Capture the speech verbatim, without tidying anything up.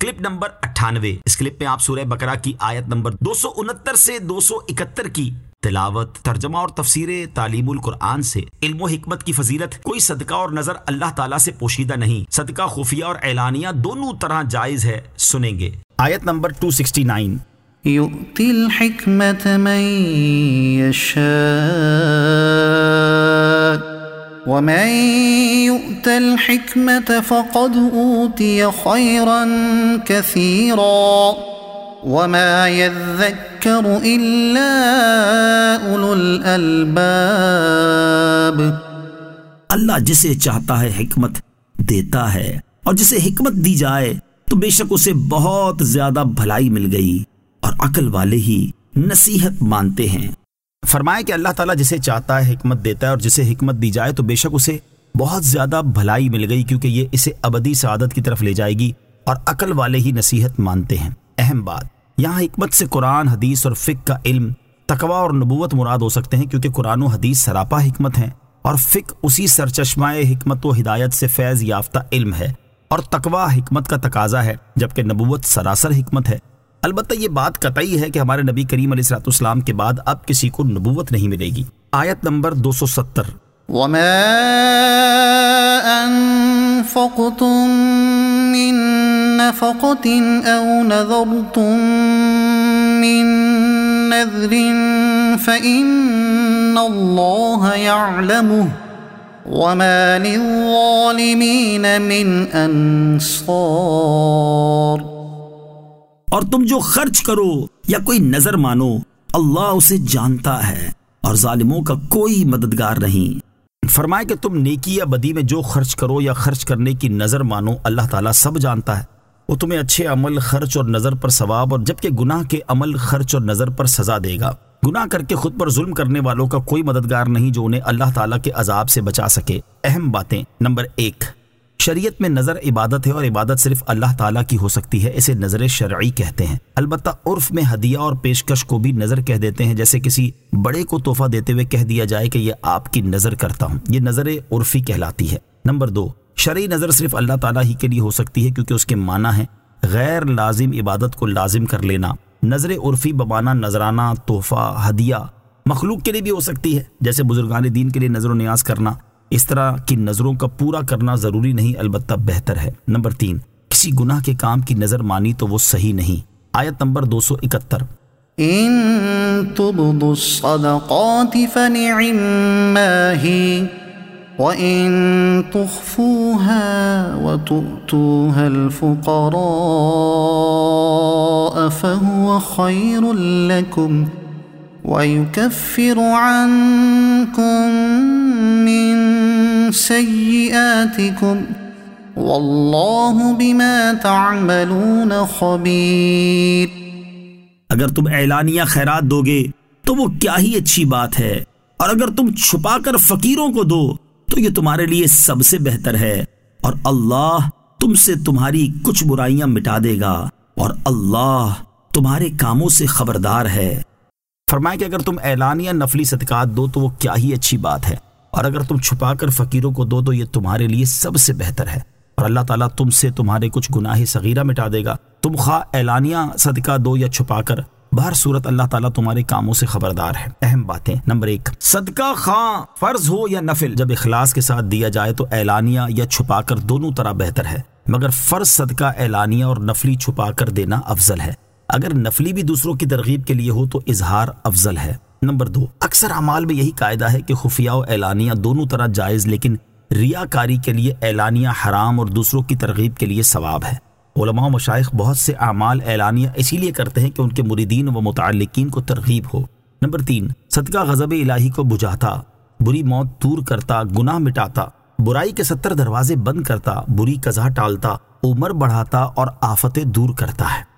Clip number اٹھانوے۔ اس clip میں آپ سورہ بقرہ کی آیت نمبر دو سو انہتر سے دو سو اکہتر کی تلاوت، ترجمہ اور تفسیر تعلیم القرآن سے علم و حکمت کی فضیلت۔ کوئی صدقہ اور نظر اللہ تعالیٰ سے پوشیدہ نہیں، صدقہ خفیہ اور اعلانیہ دونوں طرح جائز ہے۔ سنیں گے آیت نمبر دو سو اکسٹھ۔ يؤتي الحكمة من يشاء ومن يؤت الحكمة فقد أوتي خيرا كثيرا وما يذكر إلا أولو الألباب۔ اللہ جسے چاہتا ہے حکمت دیتا ہے، اور جسے حکمت دی جائے تو بے شک اسے بہت زیادہ بھلائی مل گئی، اور عقل والے ہی نصیحت مانتے ہیں۔ فرمائے کہ اللہ تعالیٰ جسے چاہتا ہے حکمت دیتا ہے، اور جسے حکمت دی جائے تو بے شک اسے بہت زیادہ بھلائی مل گئی، کیونکہ یہ اسے ابدی سعادت کی طرف لے جائے گی، اور عقل والے ہی نصیحت مانتے ہیں۔ اہم بات یہاں حکمت سے قرآن، حدیث اور فقہ کا علم، تقوی اور نبوت مراد ہو سکتے ہیں، کیونکہ قرآن و حدیث سراپا حکمت ہیں، اور فقہ اسی سرچشمہ حکمت و ہدایت سے فیض یافتہ علم ہے، اور تقوی حکمت کا تقاضا ہے، جبکہ نبوت سراسر حکمت ہے۔ البتہ یہ بات قطعی ہے کہ ہمارے نبی کریم علیہ الصلوۃ والسلام کے بعد اب کسی کو نبوت نہیں ملے گی۔ آیت نمبر دو سو ستر۔ وما انفقتم من نفقة او نذرتم من نذر فإن الله يعلمه وما للظالمين من انصار۔ اور تم جو خرچ کرو یا کوئی نظر مانو، اللہ اسے جانتا ہے، اور ظالموں کا کوئی مددگار نہیں۔ فرمائے کہ تم نیکی یا بدی میں جو خرچ کرو یا خرچ کرنے کی نظر مانو، اللہ تعالیٰ سب جانتا ہے۔ وہ تمہیں اچھے عمل، خرچ اور نظر پر ثواب، اور جبکہ گناہ کے عمل، خرچ اور نظر پر سزا دے گا۔ گناہ کر کے خود پر ظلم کرنے والوں کا کوئی مددگار نہیں جو انہیں اللہ تعالیٰ کے عذاب سے بچا سکے۔ اہم باتیں۔ نمبر ایک، شریعت میں نظر عبادت ہے، اور عبادت صرف اللہ تعالیٰ کی ہو سکتی ہے، اسے نظر شرعی کہتے ہیں۔ البتہ عرف میں ہدیہ اور پیشکش کو بھی نظر کہہ دیتے ہیں، جیسے کسی بڑے کو تحفہ دیتے ہوئے کہہ دیا جائے کہ یہ آپ کی نظر کرتا ہوں، یہ نظر عرفی کہلاتی ہے۔ نمبر دو، شرعی نظر صرف اللہ تعالیٰ ہی کے لیے ہو سکتی ہے، کیونکہ اس کے معنی ہے غیر لازم عبادت کو لازم کر لینا۔ نظر عرفی بمعنی نذرانہ، تحفہ، ہدیہ مخلوق کے لیے بھی ہو سکتی ہے، جیسے بزرگان دین کے لیے نظر و نیاز کرنا۔ اس طرح کی نظروں کا پورا کرنا ضروری نہیں، البتہ بہتر ہے۔ نمبر تین، کسی گناہ کے کام کی نظر مانی تو وہ صحیح نہیں۔ آیت نمبر دو سو اکہتر۔ ان تبدوا الصدقات فنعما هي وان تخفوها وتؤتوها الفقراء فهو خير لكم وَيُكَفِّرُ عَنْكُمْ مِنْ سَيِّئَاتِكُمْ وَاللَّهُ بِمَا تَعْمَلُونَ خَبِيرٌ۔ اگر تم اعلانیہ خیرات دو گے تو وہ کیا ہی اچھی بات ہے، اور اگر تم چھپا کر فقیروں کو دو تو یہ تمہارے لیے سب سے بہتر ہے، اور اللہ تم سے تمہاری کچھ برائیاں مٹا دے گا، اور اللہ تمہارے کاموں سے خبردار ہے۔ فرمائے کہ اگر تم اعلانیہ نفلی صدقات دو تو وہ کیا ہی اچھی بات ہے، اور اگر تم چھپا کر فقیروں کو دو تو یہ تمہارے لیے سب سے بہتر ہے، اور اللہ تعالیٰ تم سے تمہارے کچھ گناہ صغیرہ مٹا دے گا۔ تم خواہ اعلانیہ صدقہ دو یا چھپا کر، بہر صورت اللہ تعالیٰ تمہارے کاموں سے خبردار ہے۔ اہم باتیں۔ نمبر ایک، صدقہ خواہ فرض ہو یا نفل، جب اخلاص کے ساتھ دیا جائے تو اعلانیہ یا چھپا کر دونوں طرح بہتر ہے، مگر فرض صدقہ اعلانیہ اور نفلی چھپا کر دینا افضل ہے۔ اگر نفلی بھی دوسروں کی ترغیب کے لیے ہو تو اظہار افضل ہے۔ نمبر دو، اکثر اعمال میں یہی قاعدہ ہے کہ خفیہ و اعلانیہ دونوں طرح جائز، لیکن ریاکاری کے لیے اعلانیہ حرام اور دوسروں کی ترغیب کے لیے ثواب ہے۔ علماء و مشائخ بہت سے اعمال اعلانیہ اسی لیے کرتے ہیں کہ ان کے مریدین و متعلقین کو ترغیب ہو۔ نمبر تین، صدقہ غضب الہی کو بجھاتا، بری موت دور کرتا، گناہ مٹاتا، برائی کے ستر دروازے بند کرتا، بری قضا ٹالتا، عمر بڑھاتا اور آفتیں دور کرتا ہے۔